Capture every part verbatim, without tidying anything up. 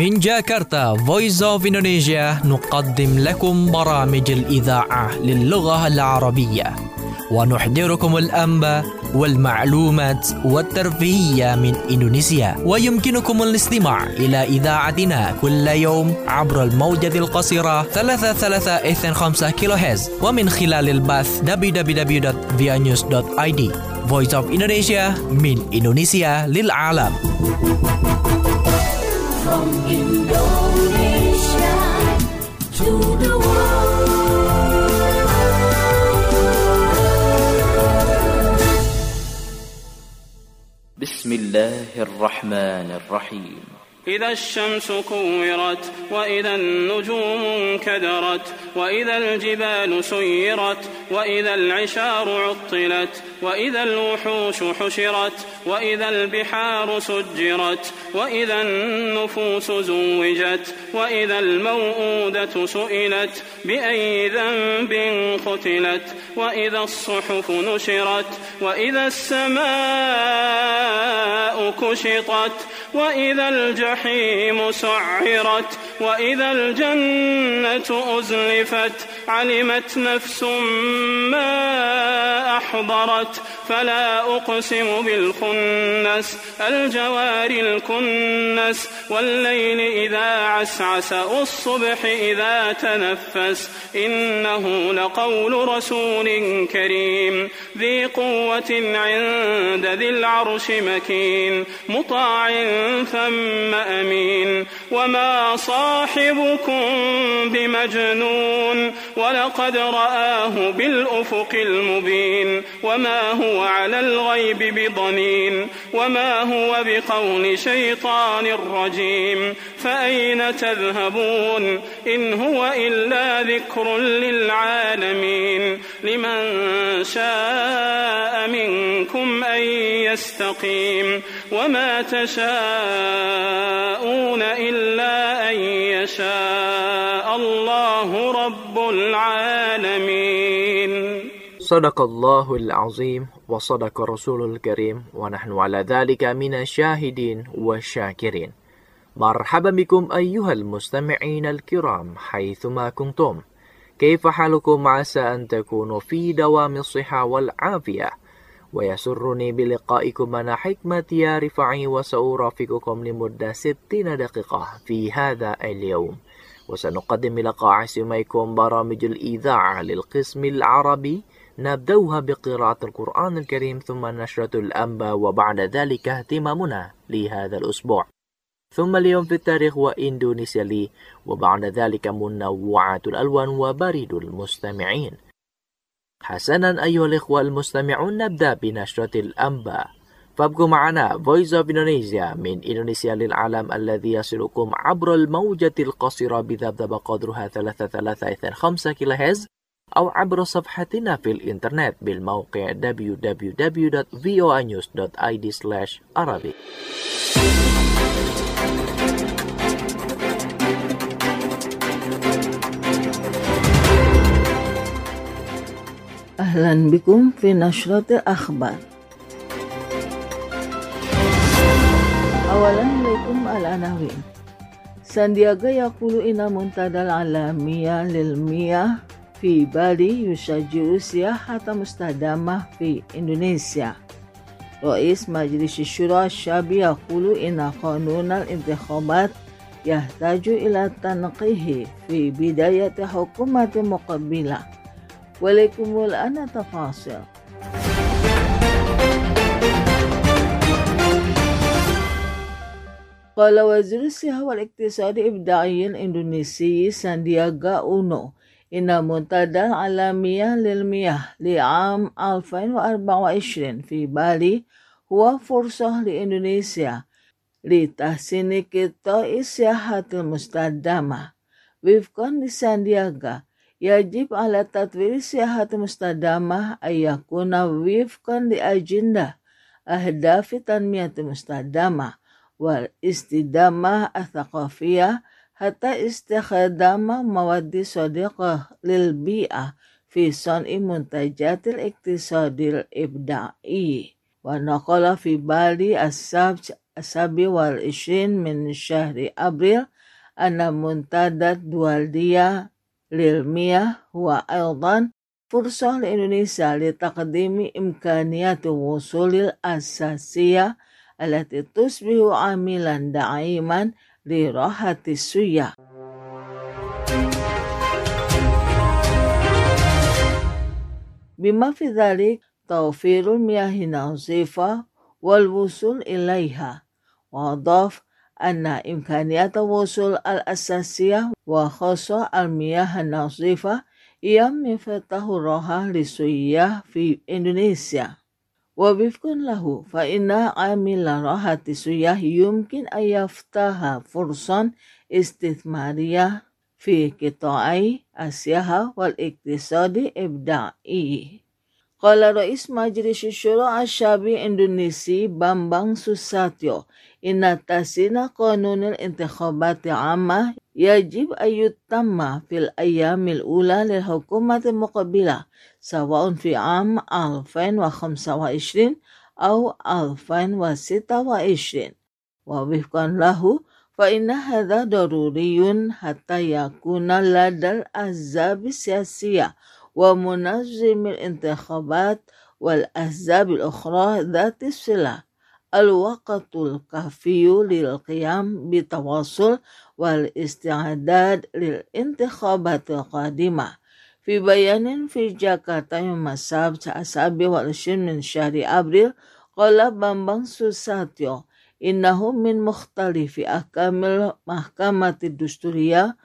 من جاكرتا Voice of Indonesia نقدم لكم برامج الإذاعة للغة العربية ونحضركم الأنباء والمعلومات والترفيهية من إندونيسيا. ويمكنكم الاستماع إلى إذاعتنا كل يوم عبر الموجة القصيرة ثلاثة ثلاثة اثنين خمسة كيلو هرتز ومن خلال البث دبليو دبليو دبليو دوت via news دوت i d. Voice of Indonesia من إندونيسيا للعالم. From Indonesia to the world. بسم الله الرحمن الرحيم. إذا الشمس كورت وإذا النجوم انكدرت وإذا الجبال سيرت وإذا العشار عطلت وإذا الوحوش حشرت وإذا البحار سجرت وإذا النفوس زوجت وإذا الموءودة سئلت بأي ذنب قتلت وإذا الصحف نشرت وإذا السماء كشطت وإذا الجحيم سعرت وإذا الجنة أزلفت علمت نفس ما أحضرت فلا أقسم بالخنس الجوار الكنس والليل إذا عسعس والصبح إذا تنفس إنه لقول رسول كريم ذي قوة عند ذي العرش مكين مطاع ثم أمين وما صاحبكم بمجنون ولقد رآه بالأفق المبين وما هو على الغيب بضنين وما هو بقول شيطان رجيم فأين تذهبون إن هو إلا ذكر للعالمين لمن شاء منكم أن يستقيم وما تشاءون إلا أن يشاء الله رب العالمين. صدق الله العظيم وصدق رسول الكريم ونحن على ذلك من الشاهدين والشاكرين. مرحبا بكم أيها المستمعين الكرام حيثما كنتم. كيف حالكم؟ عسى أن تكونوا في دوام الصحة والعافية، ويسرني بلقائكم أنا حكمة يا رفاعي وسأرافقكم لمدة ستين دقيقة في هذا اليوم، وسنقدم لقاء سميكم برامج الإذاعة للقسم العربي نبدأها بقراءة القرآن الكريم ثم نشرة الأنباء وبعد ذلك اهتمامنا لهذا الأسبوع، ثم اليوم في التاريخ وإندونيسيا لي، وبعد ذلك منوعات الألوان وبريد المستمعين. حسنا أيها الإخوة المستمعون، نبدأ بنشرة الأنباء، فابقوا معنا Voice of Indonesia من إندونيسيا للعالم الذي يصلكم عبر الموجة القصيرة بذبذبة قدرها ثلاثة ثلاثة اثنين خمسة كيلو هرتز أو عبر صفحتنا في الإنترنت بالموقع دبليو دبليو دبليو دوت فيو نيوز دوت i d slash arabic. أهلا بكم في نشرة الأخبار. أولا لكم العناوين. ساندياغا يقول إن منتدى العالمية للمياه في بالي يشجع سياحة مستدامة في إندونيسيا. رئيس مجلس الشورى الشعبي يقول إن قانون الانتخابات يحتاج إلى تنقيه في بداية حكومة مقبلة. ولكم الآن تفاصيل. قال وزير الصحة والاقتصاد الإبداعي الإندونيسي ساندياغا أونو إن منتدى العالمية للمياه لعام ألفين وأربعة وعشرين في بالي هو فرصة لإندونيسيا لتحسين قطاع السياحة المستدامة. وفقا لساندياغا يجب على تطوير السياحة المستدامة أن يكون وفقا لأجندة أهداف التنمية المستدامة والاستدامة الثقافية حتى استخدام مواد صديقة للبيئة في صنع منتجات الاقتصاد الإبداعي. ونقل في بالي السبت السابع والعشرين من شهر أبريل أن منتدى الدولية للمياه هو أيضا فرصة لإندونيسيا لتقديم إمكانيات الوصول الأساسية التي تصبح عاملا داعما لراحة السياح. بما في ذلك توفير المياه النظيفة والوصول إليها. وأضاف أن إمكانيات الوصول الأساسية وخاصة المياه النظيفة هي مفتاح الراحة للسياح في إندونيسيا. ووفقا له فإن عامل راحة السياح يمكن أن يفتح فرصا استثمارية في قطاعي السياحة والاقتصاد الإبداعي. قال رئيس مجلس الشورى الشعبي الإندونيسي بامبang Susatyo إن تحسين قانون الانتخابات العامة يجب أن يتم في الأيام الأولى للحكومة المقبلة سواء في عام ألفين وخمسة وعشرين أو ألفين وستة وعشرين. ووفقا له فإن هذا ضروري حتى يكون لدى الأحزاب السياسية ومنظم الانتخابات والأحزاب الأخرى ذات الصلة الوقت الكافي للقيام بالتواصل والاستعداد للانتخابات القادمة. في بيان في جاكرتا يوم السبت السابع والعشرين من شهر أبريل قال بامبang Susatyo إنه من مختلف أحكام المحكمة الدستورية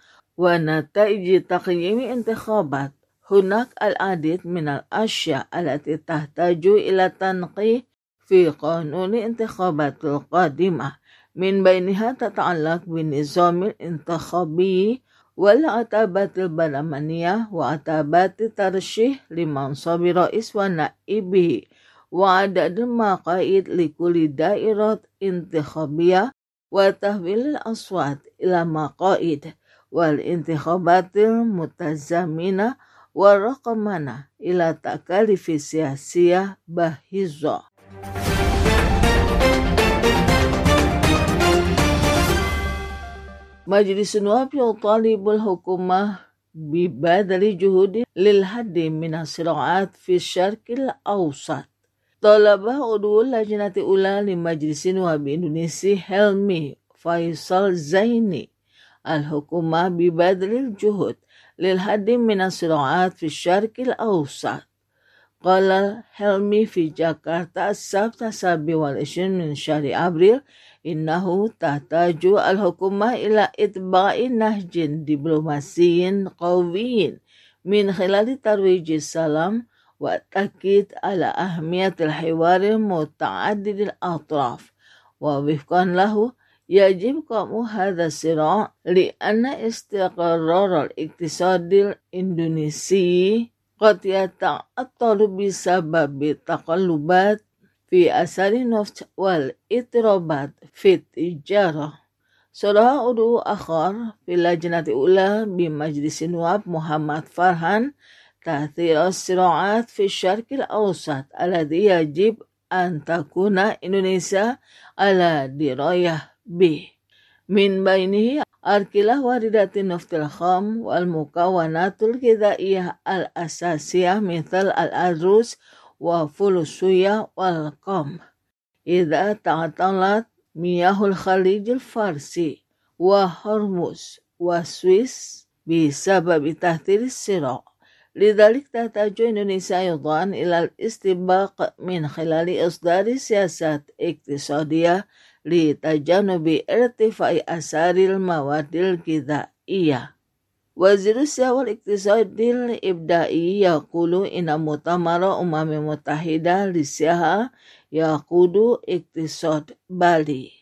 ونتائج تقييم انتخابات هناك العديد من الأشياء التي تحتاج إلى تنقيح في قانون الانتخابات القادمة، من بينها تتعلق بالنظام الانتخابي والعتبات البرلمانية وعتبات الترشيح لمنصب رئيس ونائبه وعدد المقاعد لكل دائرة انتخابية وتحويل الأصوات إلى مقاعد والانتخابات المتزامنة والرقمنة إلى تكاليف سياسية باهظة. مجلس النواب يطالب الحكومة ببذل جهود للحد من الصراعات في الشرق الأوسط. طلب عضو اللجنة الأولى لمجلس النواب الإندونيسي هلمي فيصل زيني الحكومة ببذل الجهود للحد من الصراعات في الشرق الأوسط. قال هلمي في جاكرتا السبت السابع والعشرين من شهر أبريل إنه تحتاج الحكومة إلى إتباع نهج دبلوماسي قوي من خلال ترويج السلام والتأكيد على أهمية الحوار المتعدد الأطراف. ووفقا له يجب قمع هذا الصراع لأن استقرار الاقتصاد الإندونيسي قد يتعطل بسبب تقلبات في أسعار النفط والاضطرابات في التجارة. صرح عضو آخر في اللجنة الأولى بمجلس النواب محمد فرحان تأثير الصراعات في الشرق الأوسط الذي يجب أن تكون إندونيسيا على دراية به، من بينه أركلة واردات النفط الخام والمكونات الغذائية الأساسية مثل الأرز وفول الصويا والقمح. إذا تعطلت مياه الخليج الفارسي وهرمز والسويس بسبب تأثير الصراع، لذلك تحتاج إندونيسيا أيضا إلى الاستباق من خلال إصدار سياسات اقتصادية لتجنب ارتفاع أسعار المواد الغذائية. وزير السياحة والاقتصاد الإبداعي يقول إن مؤتمر أمم المتحدة للسياحة يقود اقتصاد بالي.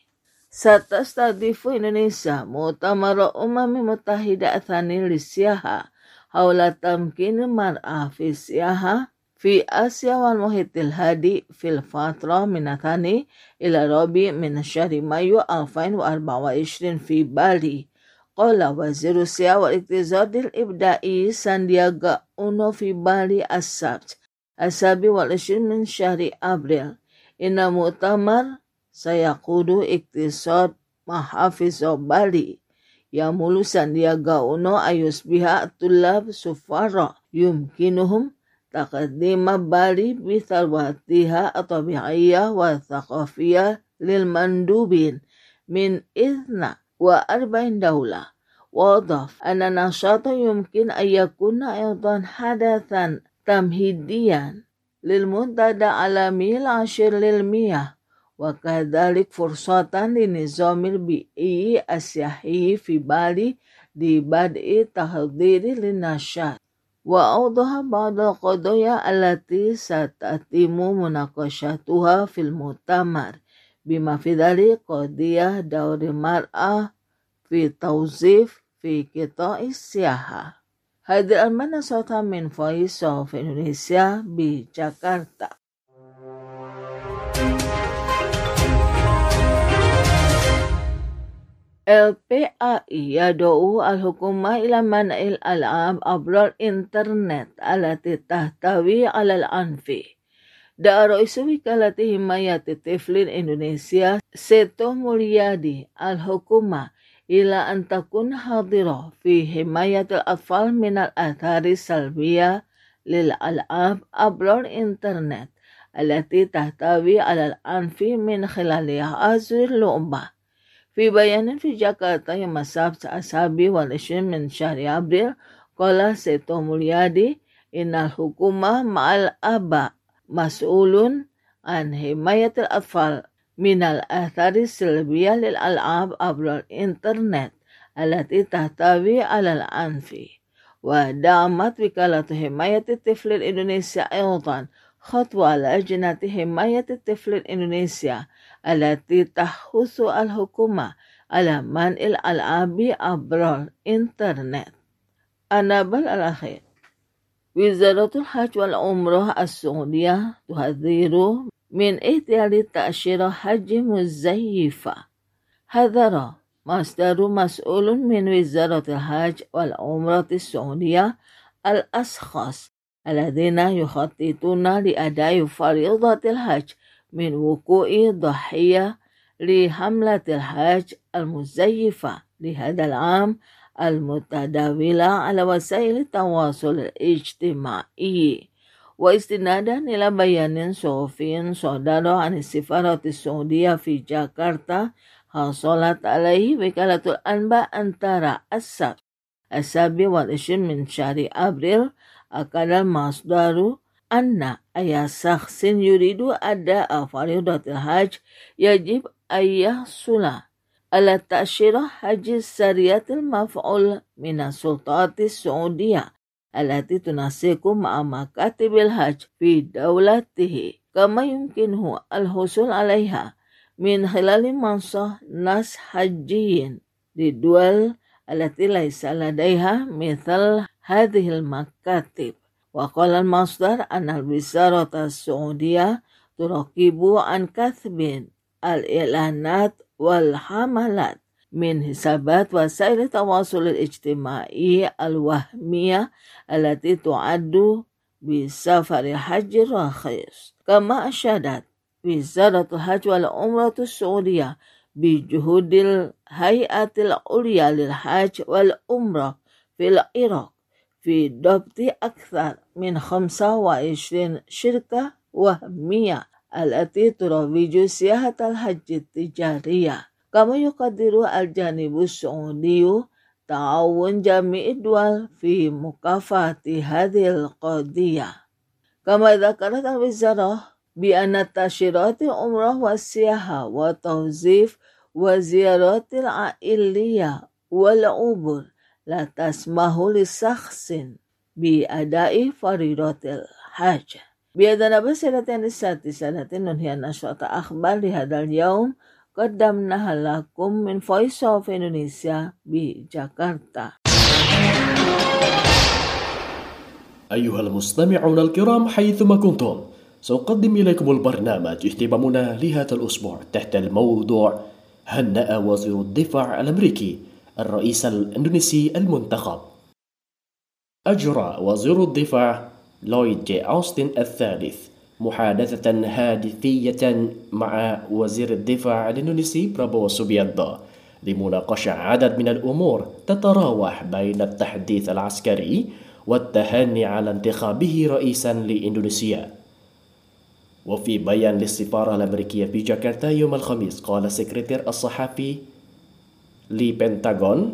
ستستضيف إندونيسيا مؤتمر أمم المتحدة الثاني للسياحة حول تمكين المرأة في السياحة في آسيا والمحيط الهادي في الفترة من الثاني إلى الرابع من شهر مايو ألفين وأربعة وعشرين في بالي. قال وزير السياحة والاقتصاد الإبداعي ساندياغا أونو في بالي السبت السابع والعشرين من شهر أبريل إن مؤتمر سيقود اقتصاد محافظ بالي يعمل سانdiaga uno ayusbiha الطلاب سفراء يمكنهم تقديم بالي بثرواتها الطبيعية والثقافية للمندوبين من اثنى وأربعين دولة. وأضاف أن النشاط يمكن أن يكون أيضا حدثا تمهيديا للمنتدى العالمي العاشر للمياه، وكذلك فرصة للنظام البيئي السياحي في بالي لبدء تحضير للنشاط. وأوضح بعض القضايا التي ستتم مناقشتها في المؤتمر، بما في ذلك قضية دور المرأة في التوظيف في قطاع السياحة. هذه المنى صوتا من Voice of Indonesia بجاكرتا. L P A I يدعو الحكومة إلى منع الألعاب عبر الإنترنت التي تحتوي على العنف. دعا رئيس وكالة حماية الطفل إندونيسيا سيتو موليادي الحكومة إلى أن تكون حاضرة في حماية الأطفال من الآثار السلبية للألعاب عبر الإنترنت التي تحتوي على العنف من خلال هذه اللعبة. في بيان في جاكرتا يوم السبت السابع والعشرين من شهر أبريل، قال سيتو موليادي إن الحكومة مع الآباء مسؤول عن حماية الأطفال من الآثار السلبية للألعاب عبر الإنترنت التي تحتوي على العنف. ودعمت وكالة حماية الطفل الإندونيسيا أيضا خطوة لجنة حماية الطفل الإندونيسيا التي تحث الحكومة على منع الألعاب عبر الإنترنت. النبل الأخير، وزارة الحج والعمرة السعودية تحذر من احتيال تأشيرة حج مزيفة. حذر مصدر مسؤول من وزارة الحج والعمرة السعودية الأشخاص الذين يخططون لأداء فريضة الحج من وقوع ضحية لحملة الحج المزيفة لهذا العام المتداولة على وسائل التواصل الاجتماعي. واستنادا إلى بيان صحفي صدر عن السفارة السعودية في جاكرتا حصلت عليه وكالة الأنباء أنتارا السبت السابع والعشرين من شهر أبريل. أكد المصدر أن أي شخص يريد أداء فريضة الحج يجب أن يحصل على تأشيرة حج سرية المفعول من السلطات السعودية التي تنسق مع مكاتب الحج في دولته، كما يمكنه الحصول عليها من خلال منصة ناس حجيين للدول التي ليس لديها مثل هذه المكاتب. وقال المصدر أن الوزارة السعودية تراقب عن كثب الإعلانات والحملات من حسابات وسائل التواصل الاجتماعي الوهمية التي تعد بسفر حج رخيص. كما أشادت وزارة الحج والعمرة السعودية بجهود الهيئة العليا للحج والعمرة في العراق في ضبط أكثر من خمسة وعشرين شركة وهمية التي تروج سياحة الحج التجارية. كما يقدر الجانب السعودي تعاون جميع الدول في مكافحة هذه القضية. كما ذكرت الوزارة بأن تأشيرات العمرة والسياحة والتوظيف وزيارات العائلية والعبور لا تسمح لشخص بأداء فريضة الحج. بهذا بسيرة السادسة التي ننهي نشرة أخبار لهذا اليوم قدمناها لكم من Voice of Indonesia بجاكرتا. أيها المستمعون الكرام حيثما كنتم، سأقدم إليكم البرنامج اهتمامنا لهذا الأسبوع تحت الموضوع: هنأ وزير الدفاع الأمريكي الرئيس الإندونيسي المنتخب. أجرى وزير الدفاع لويد جي أوستن الثالث محادثة هاتفية مع وزير الدفاع الإندونيسي برابو سوبيانتو لمناقشة عدد من الأمور تتراوح بين التحديث العسكري والتهاني على انتخابه رئيسا لإندونيسيا. وفي بيان للسفارة الأمريكية في جاكرتا يوم الخميس، قال السكرتير الصحفي لبنتاغون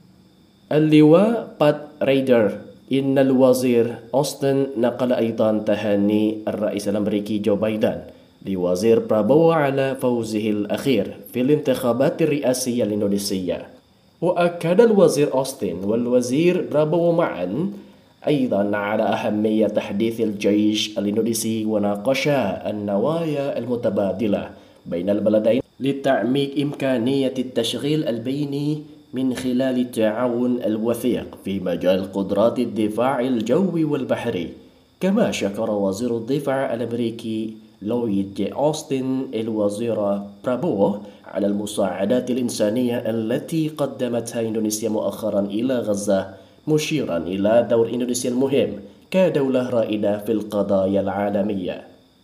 اللواء بات ريدر إن الوزير أوستن نقل أيضا تهاني الرئيس الأمريكي جو بايدن لوزير برابو على فوزه الأخير في الانتخابات الرئاسية الإندونيسية. وأكد الوزير أوستن والوزير برابو معا أيضا على أهمية تحديث الجيش الإندونيسي وناقشا النوايا المتبادلة بين البلدين لتعميق إمكانية التشغيل البيني من خلال التعاون الوثيق في مجال قدرات الدفاع الجوي والبحري. كما شكر وزير الدفاع الأمريكي لويد جي أوستن الوزير برابو على المساعدات الإنسانية التي قدمتها إندونيسيا مؤخرا إلى غزة، مشيرا إلى دور إندونيسيا المهم كدولة رائدة في القضايا العالمية.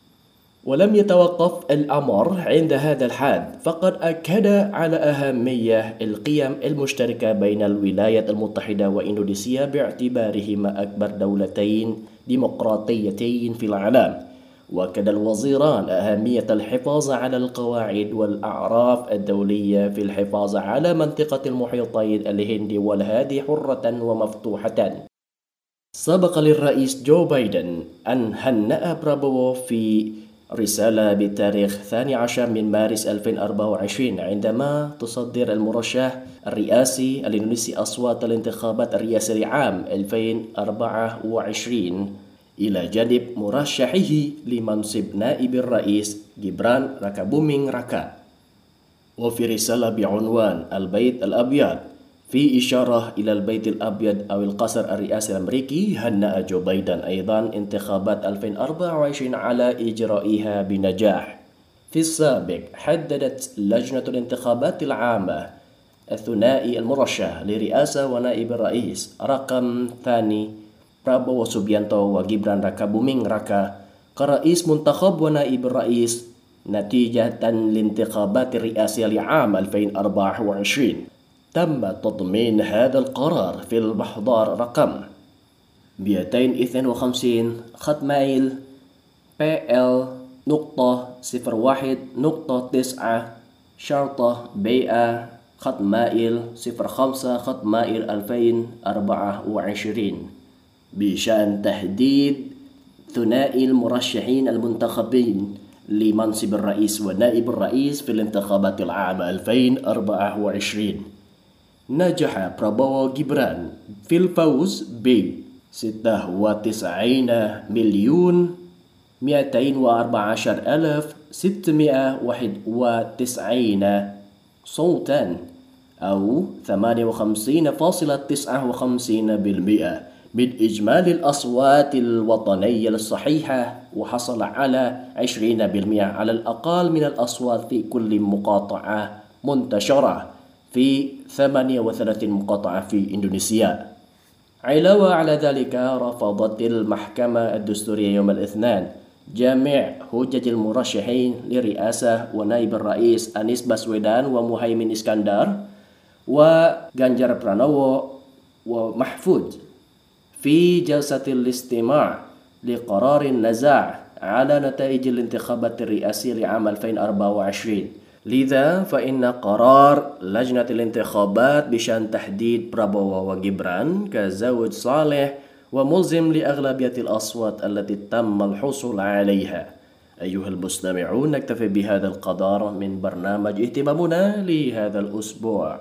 ولم يتوقف الأمر عند هذا الحد، فقد أكد على أهمية القيم المشتركة بين الولايات المتحدة وإندونيسيا باعتبارهما أكبر دولتين ديمقراطيتين في العالم. وأكد الوزيران أهمية الحفاظ على القواعد والأعراف الدولية في الحفاظ على منطقة المحيطين الهندي والهادي حرة ومفتوحة. سبق للرئيس جو بايدن أن هنأ برابو في رسالة بتاريخ الثاني عشر من مارس ألفين وأربعة وعشرين عندما تصدر المرشح الرئاسي الإندونيسي أصوات الانتخابات الرئاسية لعام ألفين وأربعة وعشرين إلى جانب مرشحه لمنصب نائب الرئيس جبران راكابومينغ راكا. وفي رسالة بعنوان البيت الأبيض في إشارة إلى البيت الأبيض أو القصر الرئاسي الأمريكي، هنأ جو بايدن أيضا انتخابات ألفين وأربعة وعشرين على إجرائها بنجاح. في السابق حددت لجنة الانتخابات العامة الثنائي المرشح لرئاسة ونائب الرئيس رقم ثاني برابو سوبيانتو وجبران راكابومينغ راكا كرئيس منتخب ونائب الرئيس نتيجة للانتخابات الرئاسية لعام ألفين وأربعة وعشرين. تم تضمين هذا القرار في المحضر رقم مئتين واثنين وخمسين خط مايل بي إل نقطة صفر واحد نقطة تسعة شرطة بيئة خط مائل صفر خمسة خط مائل ألفين وأربعة وعشرين بشأن تحديد ثنائي المرشحين المنتخبين لمنصب الرئيس ونائب الرئيس في الانتخابات العام ألفين وأربعة وعشرين. نجح برابو جبران في الفوز ب ستة وتسعين مليون مئتين وأربعة عشر ألف ستمائة وواحد وتسعين صوتا أو ثمانية وخمسين فاصلة تسعة وخمسين بالمئة من إجمالي الأصوات الوطنية الصحيحة، وحصل على عشرين بالمئة على الأقل من الأصوات في كل مقاطعة منتشرة في ثمانية وثلاثين مقاطعة في إندونيسيا. علاوة على ذلك، رفضت المحكمة الدستورية يوم الاثنين جميع حجج المرشحين لرئاسة ونائب الرئيس أنيس باسويدان ومهيمين إسكندر وغانجار برانوو ومحفوظ في جلسة الاستماع لقرار النزاع على نتائج الانتخابات الرئاسية لعام ألفين وأربعة وعشرين. لذا فإن قرار لجنة الانتخابات بشأن تحديد برابو وجبران كزوج صالح وملزم لأغلبية الأصوات التي تم الحصول عليها. أيها المستمعون، نكتفي بهذا القدر من برنامج اهتمامنا لهذا الأسبوع.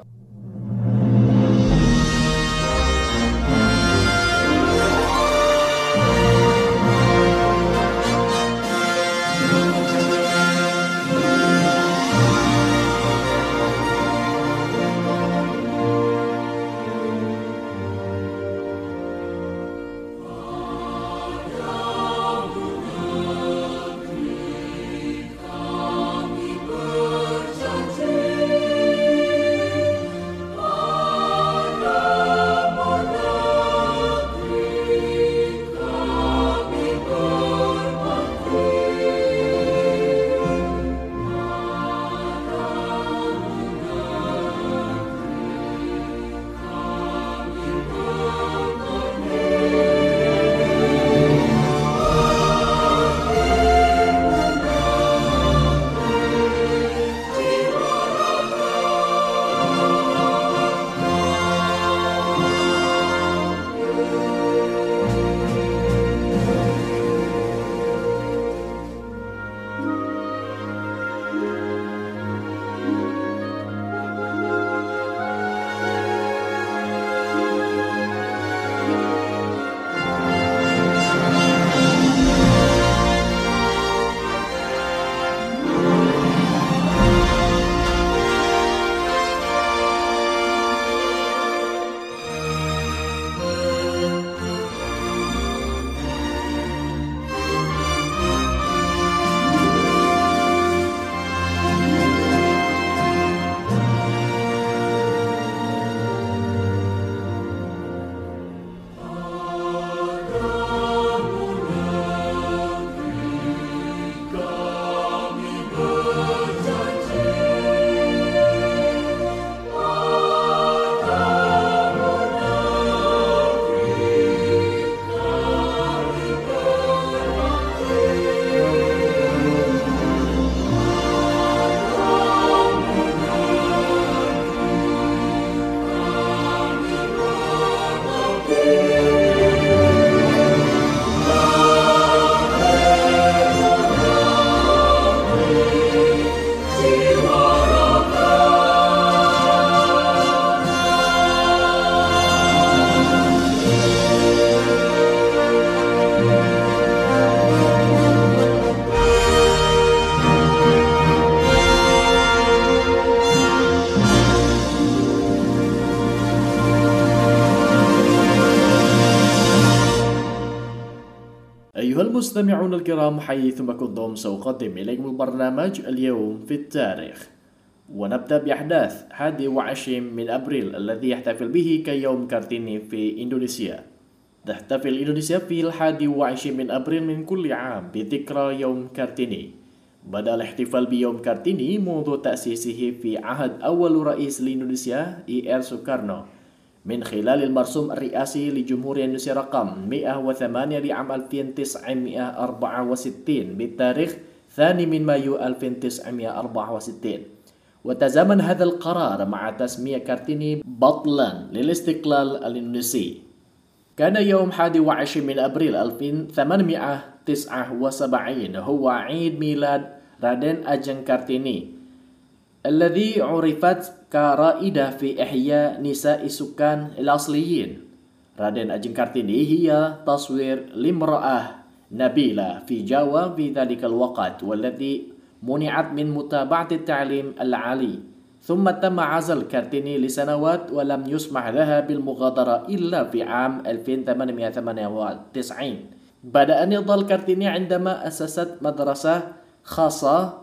المستمعون الكرام حيثما كنتم سأقدم إليكم البرنامج اليوم في التاريخ، ونبدأ بأحداث الحادي والعشرين من أبريل الذي يحتفل به كيوم كارتيني في إندونيسيا. تحتفل إندونيسيا في الحادي والعشرين من أبريل من كل عام بذكرى يوم كارتيني. بدأ الاحتفال بيوم كارتيني منذ تأسيسه في عهد أول رئيس لإندونيسيا إي آر سوكارنو من خلال المرسوم الرئاسي لجمهورية إندونيسيا رقم مئة وثمانية لعام ألف وتسعمئة وأربعة وستين بالتاريخ الثاني من مايو ألف وتسعمئة وأربعة وستين. وتزامن هذا القرار مع تسمية كارتيني بطلا للاستقلال الإندونيسي. كان يوم الحادي والعشرين من أبريل ألف وثمانمئة وتسعة وسبعين هو عيد ميلاد رادين أجeng كارتيني الذي عرفت كرائدة في إحياء نساء السكان الأصليين. رادين أجeng كارتيني هي تصوير لامرأة نبيلة في جاوا في ذلك الوقت، والتي منعت من متابعة التعليم العالي، ثم تم عزل كارتيني لسنوات ولم يسمح لها بالمغادرة إلا في عام ألف وثمانمئة وثمانية وتسعين. بدأ نضال كارتيني عندما أسست مدرسة خاصة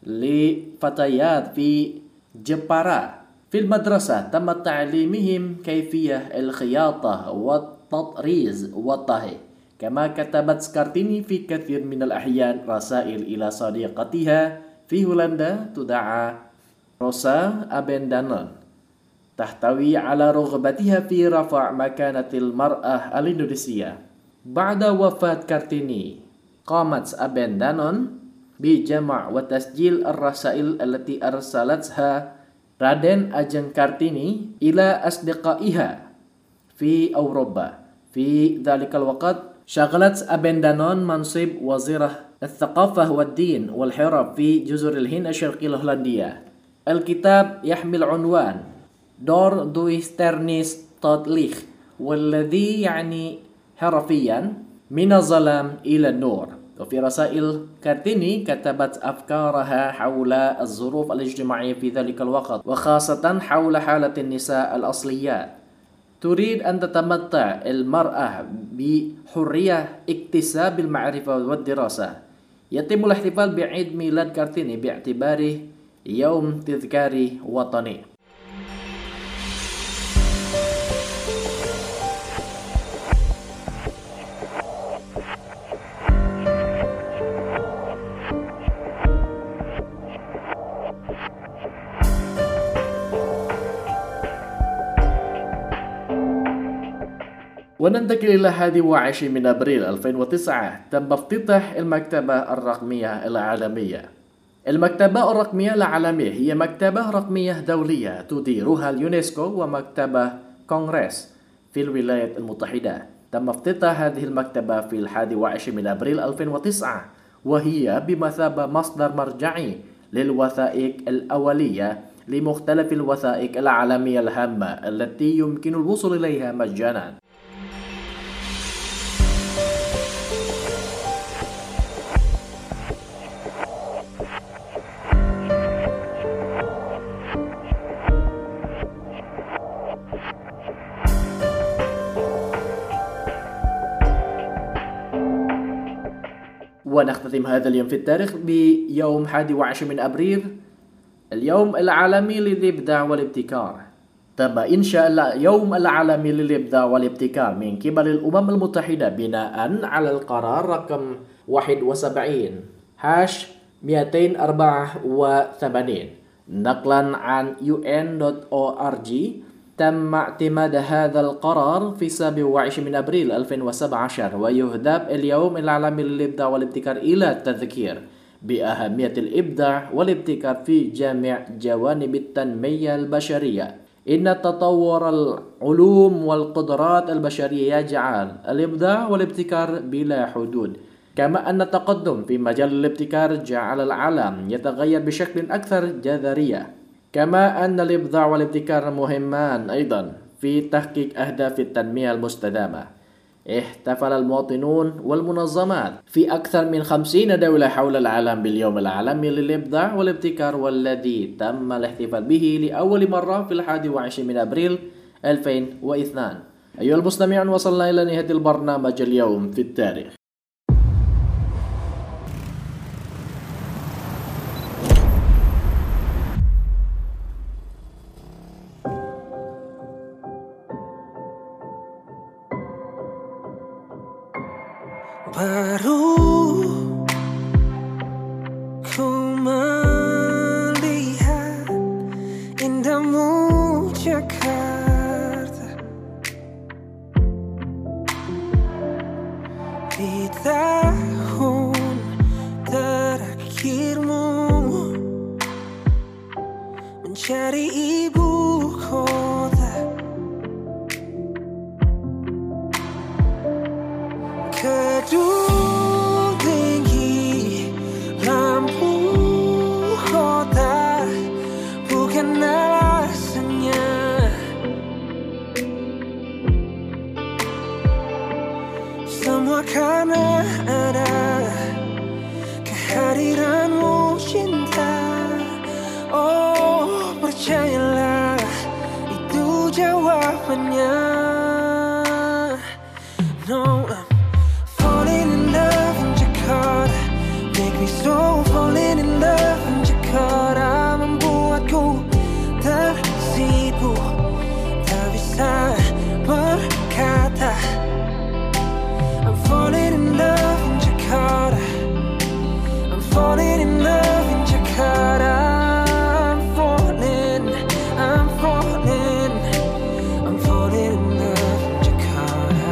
لفتيات في جبارا. في المدرسة تم تعليمهم كيفية الخياطة والتطريز والطهي. كما كتبت كارتيني في كثير من الأحيان رسائل إلى صديقتها في هولندا تدعى روسا أبندانون، تحتوي على رغبتها في رفع مكانة المرأة الإندونيسية. بعد وفاة كارتيني قامت أبندانون بجمع وتسجيل الرسائل التي أرسلتها رادين أجeng كارتيني إلى أصدقائها في أوروبا. في ذلك الوقت شغلت أبندانون منصب وزيرة الثقافة والدين والحرف في جزر الهند الشرقية الهولندية. الكتاب يحمل عنوان دور دويسترنيس تودليخ، والذي يعني حرفيا من الظلام إلى النور. وفي رسائل كارتيني كتبت أفكارها حول الظروف الاجتماعية في ذلك الوقت، وخاصة حول حالة النساء الأصليات. تريد أن تتمتع المرأة بحرية اكتساب المعرفة والدراسة. يتم الاحتفال بعيد ميلاد كارتيني باعتباره يوم تذكاري وطني. وننتقل إلى الحادي والعشرين من أبريل ألفين وتسعة. تم افتتاح المكتبة الرقمية العالمية. المكتبة الرقمية العالمية هي مكتبة رقمية دولية تديرها اليونسكو ومكتبة كونغرس في الولايات المتحدة. تم افتتاح هذه المكتبة في الحادي والعشرين من أبريل ألفين وتسعة، وهي بمثابة مصدر مرجعي للوثائق الأولية لمختلف الوثائق العالمية الهامة التي يمكن الوصول إليها مجانا. ونختتم هذا اليوم في التاريخ بيوم الحادي والعشرين من أبريل، اليوم العالمي للإبداع والابتكار. تم إنشاء اليوم العالمي للإبداع والابتكار من قبل الأمم المتحدة بناء على القرار رقم واحد وسبعين هاش مئتين وأربعة وثمانين نقلا عن يو إن دوت أو آر جي. تم اعتماد هذا القرار في السابع والعشرين من أبريل ألفين وسبعة عشر، ويهدف اليوم العالمي للإبداع والابتكار إلى التذكير بأهمية الإبداع والابتكار في جميع جوانب التنمية البشرية. إن تطور العلوم والقدرات البشرية يجعل الإبداع والابتكار بلا حدود، كما أن التقدم في مجال الابتكار جعل العالم يتغير بشكل أكثر جذرية. كما أن الإبداع والابتكار مهمان أيضا في تحقيق أهداف التنمية المستدامة. احتفل المواطنون والمنظمات في أكثر من خمسين دولة حول العالم باليوم العالمي للإبداع والابتكار، والذي تم الاحتفال به لأول مرة في الحادي والعشرين من أبريل ألفين واثنين. أيها المستمعون، وصلنا إلى نهاية البرنامج اليوم في التاريخ. baru ku melihat indahmu Jakarta. Di tahun terakhirmu mencari ibu kota, gedung tinggi, lampu kota bukan alasannya. Semua karena ada kehadiranmu cinta. Oh, percayalah itu jawabannya. No, I'm falling in love in Jakarta. Make me so falling in love in Jakarta. Membuatku tersipu, tak bisa berkata. I'm falling in love in Jakarta. I'm falling in love in Jakarta. I'm falling, I'm falling, I'm falling in love in Jakarta.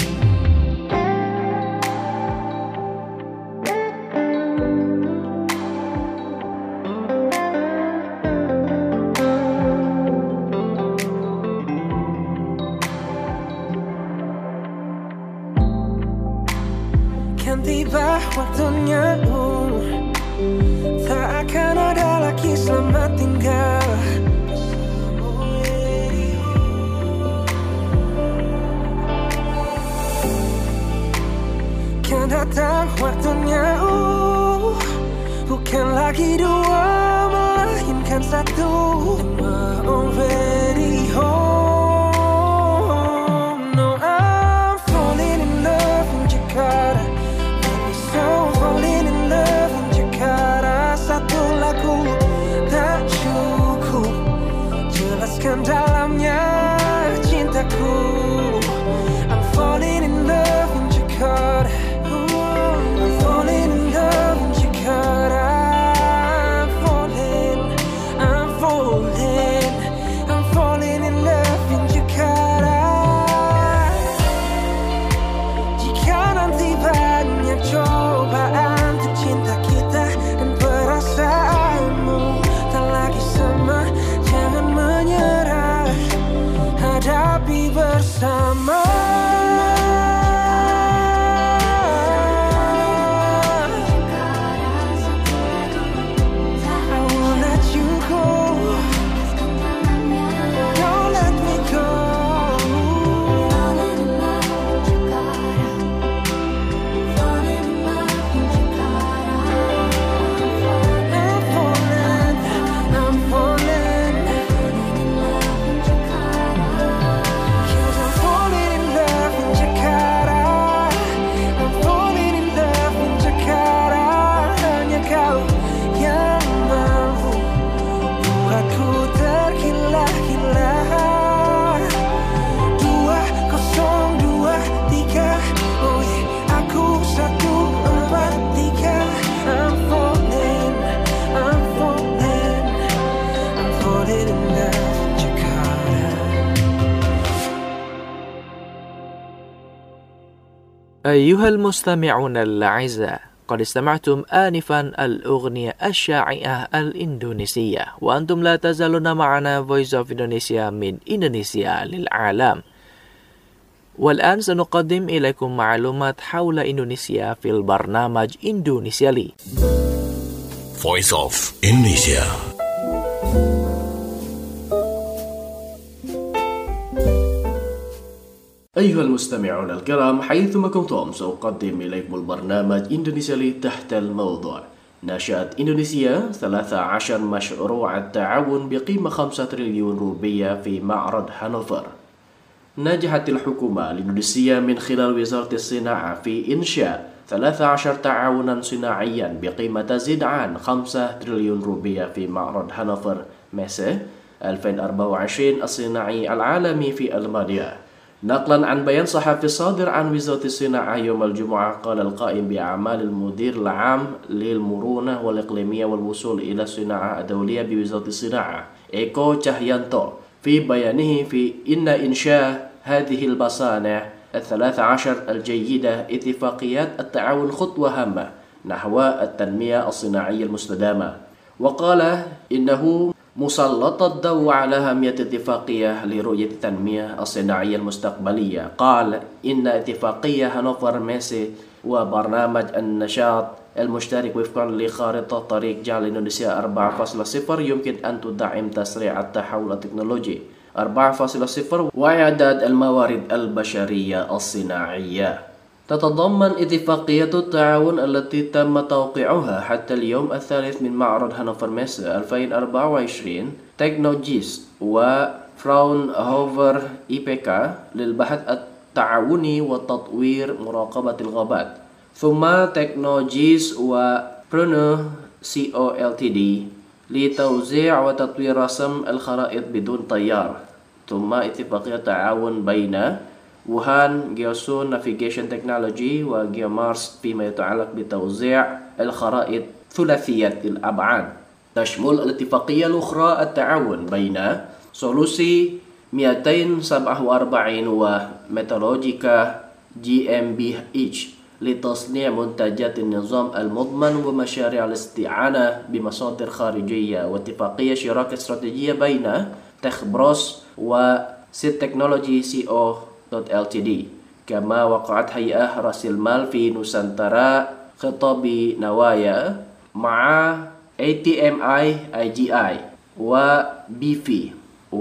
Kan tiba waktunya, uh, tak akan ada lagi selamat tinggal. Kan datang waktunya, uh, bukan lagi dua melainkan satu. And we're already home. No, I'm falling in love in Jakarta. Maybe so falling in love in Jakarta. Satu lagu tak cukup jelaskan dalamnya cintaku. I'm falling in love in Jakarta. I'm falling in love in Jakarta. I'm falling, I'm falling, I'm falling in love in Jakarta. Jika nanti banyak cobaan untuk cinta kita dan perasaanmu tak lagi sama, jangan menyerah, hadapi bersama. I won't let you go. Don't let me go. I'm falling, I'm falling, 'cause I'm falling in love in Jakarta. I'm falling in love in Jakarta. Hanya kau yang mampu buatku tergila-gila. Dua kosong dua tiga, oh yeah, aku satu empat tiga. I'm falling, I'm falling, I'm falling in love in Jakarta. أيها المستمعون الأعزاء، قد استمعتم آنفا الأغنية الشائعة الإندونيسية، وأنتم لا تزالون معنا Voice of Indonesia من إندونيسيا للعالم. والآن سنقدم إليكم معلومات حول إندونيسيا في البرنامج إندونيسيا لي. Voice of Indonesia. أيها المستمعون الكرام، حيثما كنتم سأقدم إليكم البرنامج إندونيسيا لي تحت الموضوع نشأت إندونيسيا ثلاث عشر مشروع التعاون بقيمة خمسة تريليون روبية في معرض هانوفر. نجحت الحكومة الإندونيسية من خلال وزارة الصناعة في إنشاء ثلاث عشر تعاونا صناعيا بقيمة تزيد عن خمسة تريليون روبية في معرض هانوفر ميسه ألفين وأربعة وعشرين الصناعي العالمي في ألمانيا. نقلا عن بيان صحفي صادر عن وزارة الصناعة يوم الجمعة، قال القائم بأعمال المدير العام للمرونة والإقليمية والوصول إلى الصناعة الدولية بوزارة الصناعة إيكو تشاهيانتو في بيانه في إن إنشاء هذه المصانع الثلاث عشر الجيدة اتفاقيات التعاون خطوة هامة نحو التنمية الصناعية المستدامة. وقال إنه مسلط الضوء على أهمية اتفاقية لرؤية التنمية الصناعية المستقبلية. قال إن اتفاقية هانوفر ميسي وبرنامج النشاط المشترك وفقا لخارطة طريق جعل إندونيسيا أربعة فاصلة صفر يمكن أن تدعم تسريع التحول التكنولوجي أربعة فاصلة صفر وإعداد الموارد البشرية الصناعية. تتضمن اتفاقية التعاون التي تم توقيعها حتى اليوم الثالث من معرض هانوفر ميسا ألفين وأربعة وعشرين تكنوجيس وفراونهوفر إي بي كا للبحث التعاوني وتطوير مراقبة الغابات، ثم تكنوجيس وبرونو سي او ال تي دي لتوزيع وتطوير رسم الخرائط بدون طيار، ثم اتفاقية تعاون بين ووهان جيوسون نافيجيشن تكنولوجي وجيومارس فيما يتعلق بتوزيع الخرائط ثلاثية الأبعاد. تشمل الاتفاقية الأخرى التعاون بين سولوسي مئتين وسبعة وأربعين وميتالوجيكا جي ام بي اتش لتصنيع منتجات النظام المضمن ومشاريع الاستعانة بمصادر خارجية، واتفاقية شراكة استراتيجية بين تخبروس وسيت تكنولوجي سي او ال تي دي. كما وقعت هيئة رأس المال في نوسانتارا خطاب نوايا مع إيه تي إم آي آي جي آي وبيفي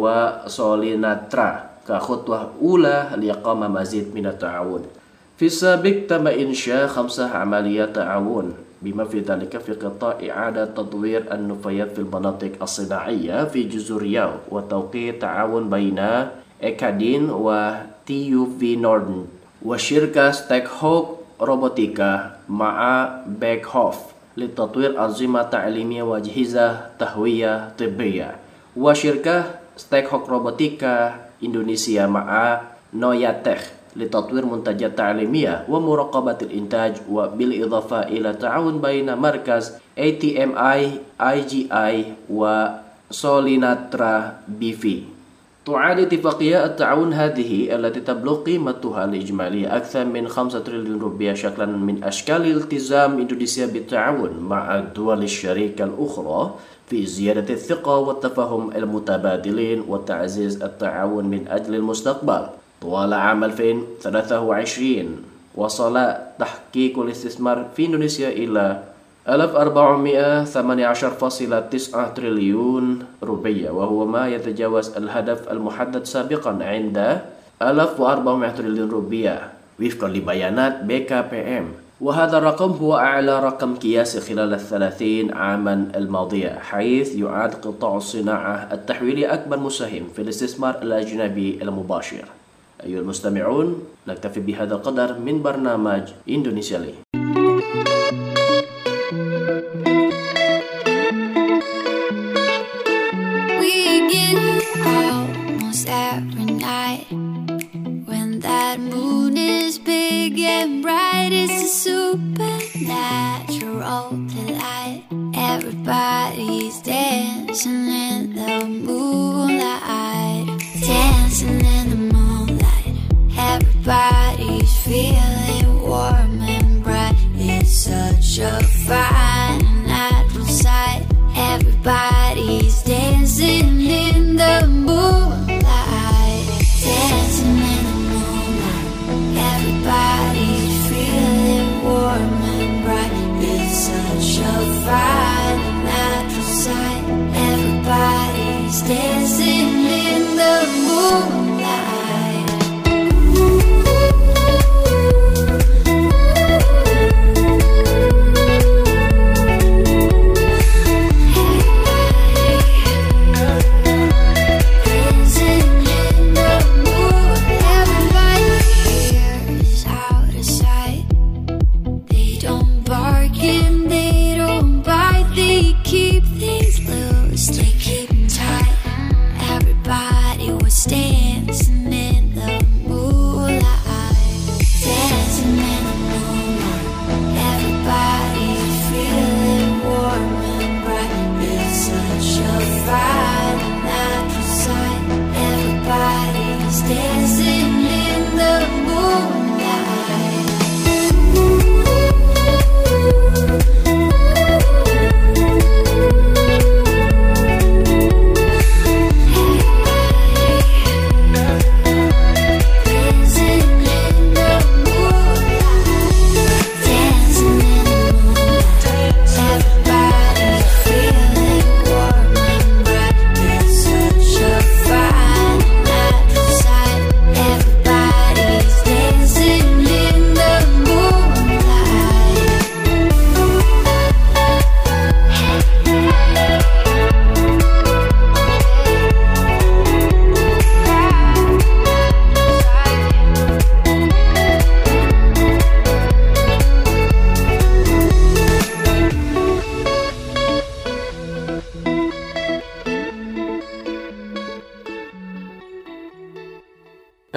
وسوليناترا كخطوة أولى لإقامة مزيد من التعاون. في السابق تم إنشاء خمسة عمليات تعاون بما في ذلك في قطاع إعادة تطوير النفايات في المناطق الصناعية في جزر ياو، وتوقيع تعاون بين إكادين وتي يو في نوردن وشركة ستيك هوك روبوتيكا مع باك هوف لتطوير أنظمة تعليمية وأجهزة تهوية طبية، وشركة ستيك هوك روبوتيكا إندونيسيا مع نوياتech لتطوير منتجات تعليمية ومراقبة الإنتاج، وبالإضافة إلى تعاون بين مركز إيه تي إم آي آي جي آي وسوليناترا بيفي. تعد اتفاقية التعاون هذه التي تبلغ قيمتها الإجمالية أكثر من خمسة تريليون روبية شكلا من أشكال التزام إندونيسيا بالتعاون مع الدول الشريكة الأخرى في زيادة الثقة والتفاهم المتبادلين وتعزيز التعاون من أجل المستقبل. طوال عام ألفين وثلاثة وعشرين وصل تحقيق الاستثمار في إندونيسيا إلى ألف وأربعمئة وثمانية عشر فاصلة تسعة تريليون روبية، وهو ما يتجاوز الهدف المحدد سابقا عند ألف وأربعمئة تريليون روبية وفقا لبيانات بي كي بي إم، وهذا الرقم هو أعلى رقم قياسي خلال الثلاثين عاما الماضية، حيث يعد قطاع الصناعة التحويلي أكبر مساهم في الاستثمار الأجنبي المباشر. أيها المستمعون، نكتفي بهذا القدر من برنامج إندونيسيا لي. Everybody's dancing in the moonlight, dancing in the moonlight. Everybody's feeling warm and bright. It's such a fine and natural sight. Everybody's dancing in the moonlight, dancing in the moonlight. Everybody's feeling warm and bright. It's such a fine and natural sight. Everybody's dancing in the moonlight.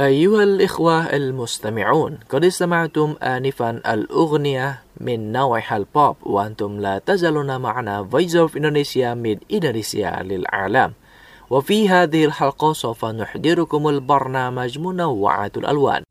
أيها الإخوة المستمعون، قد استمعتم آنفا الأغنية من نوع البوب، وأنتم لا تزالون معنا Voice of Indonesia من إندونيسيا للعالم. وفي هذه الحلقة سوف نحضركم البرنامج منوعات الألوان.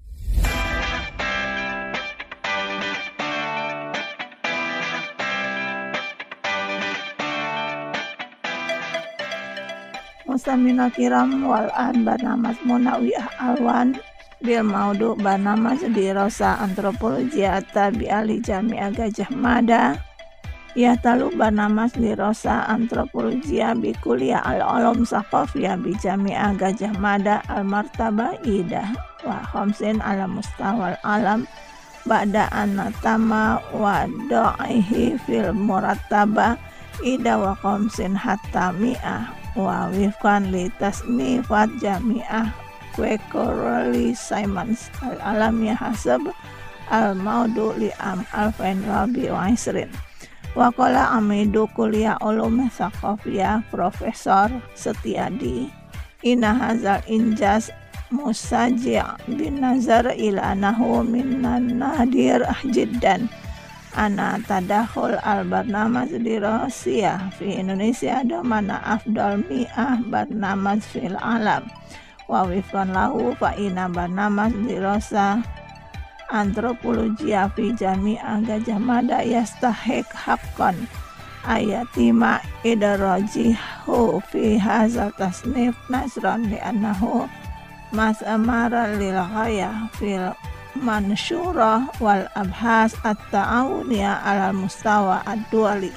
Mustamina kiram wal an barnamas munawiyah alwan bil maudu barnamas dirasa antropologi tabi'ah li Jami'ah Gajah Mada. Ya talu barnamas dirasa antropologi bi kuliah al-ulum saqafiyah bi Jami'ah Gajah Mada al-martabah idah wa khamsin ala mustawal alam ba'da anatama wa do'ihi fil murattabah idah wa khamsin hatta mi'ah wa wifkan li tasnifat Jami'ah Quakerly Simons al-alamiyah hasab al-maudu li am alfain rabi wa isrin. Wa qala amidu kuliah ulum saqafiyah Profesor Setiadi inna hazal injas musaji' bin nazar ila nahu minan nadir jiddan ana tadakhul al-barnamaj dirasiyah fi Indonesia ada mana afdal mi'ah barnamaj fil alam wa wifkan lahu fa ina barnamaj dirasa antropologia fi Jami'ah Gajah Mada yastahiq haqqan ayatima idrajihu fi hazal tasnif nasran li annahu mas'amara lil ghayah fil mansyurah wal abhas at-ta'awuniyah ala mustawa ad-duali.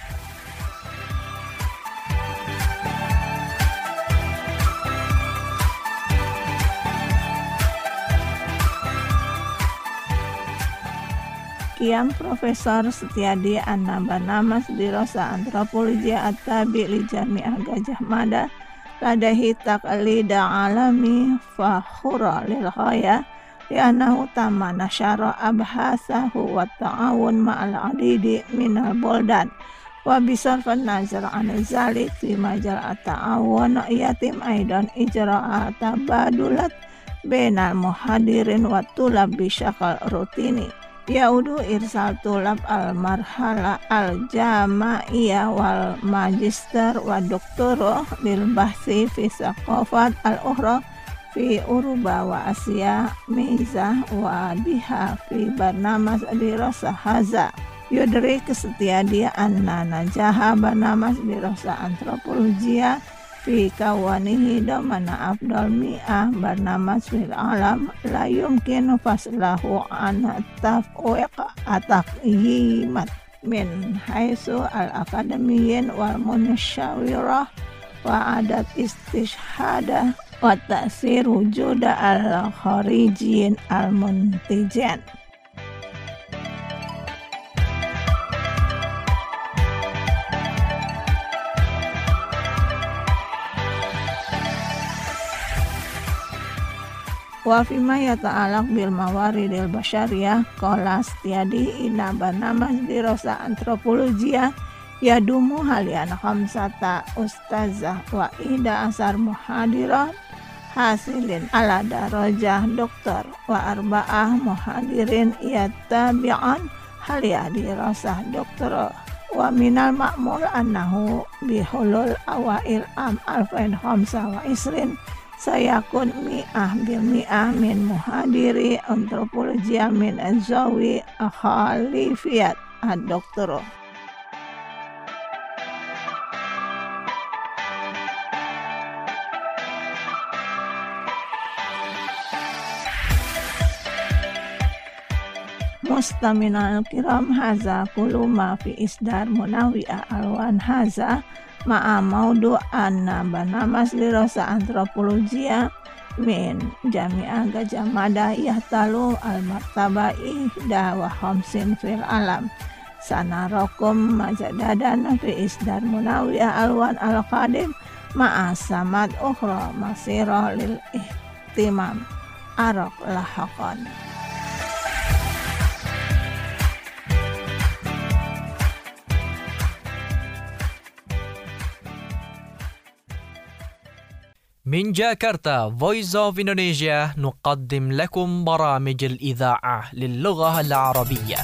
Kiam Profesor Setiadi anna barnamas dirasa antropologi at-tabi' li Jami'ah Gajah Mada ladahi taqlida alami fakhura lil ghayah li'annahu tamma nasyara abhasahu wa ta'awun ma'al adidi minal boldan wa bisarfan nazar an zalik fi majal at-ta'awun yatim aidan ijra'a tabadulat bainal muhadirin wa tulab bisyakal rutini yaudu irsal tulab al-marhala al-jama'iyah wal magister wa doktoro lil bahsi fi saqafat al-ukhra fi Uruba wa Asia Meiza wa biha fi barnamas dirasa haza yudri Setiadi anna najaha barnamas dirasa antropologia fi kawanihi damana afdal mi'ah barnamas fil alam la yumkin faslahu an tafwiq ataqyimat min haisu al-akademiyin wal munasyawirah wa adat istishhadah wa ta'sir wujuda al-kharijin al-muntijan. Wa fima yata'alaq bil mawaridil basyariyah qala Setiadi inna barnamas dirasa antropologia yadumu halian khamsata ustazah wa ida asar muhadirah hasilin ala darajah doktor wa arba'ah muhadirin yattabi'an haliyah dirasah doktor wa minal ma'mul annahu bihulul awail am alfain khamsa wa isrin sayakun mi'ah bil mi'ah min muhadiri antropologia min azawi khalifiyat ad-doktor. Mustaminal kiram haza kuluma fi isdar munawiyah alwan haza ma'a maudu anna barnamas dirasa antropologia min Jami'ah Gajah Mada yahtalu al-martabah ihda wa khamsin fil alam sanarakum majadadan fi isdar munawiyah alwan al-qadim ma'a samad ukhra masirah lil ihtimam araq lahaqan. من جاكرتا Voice of Indonesia نقدم لكم برامج الإذاعة للغة العربية.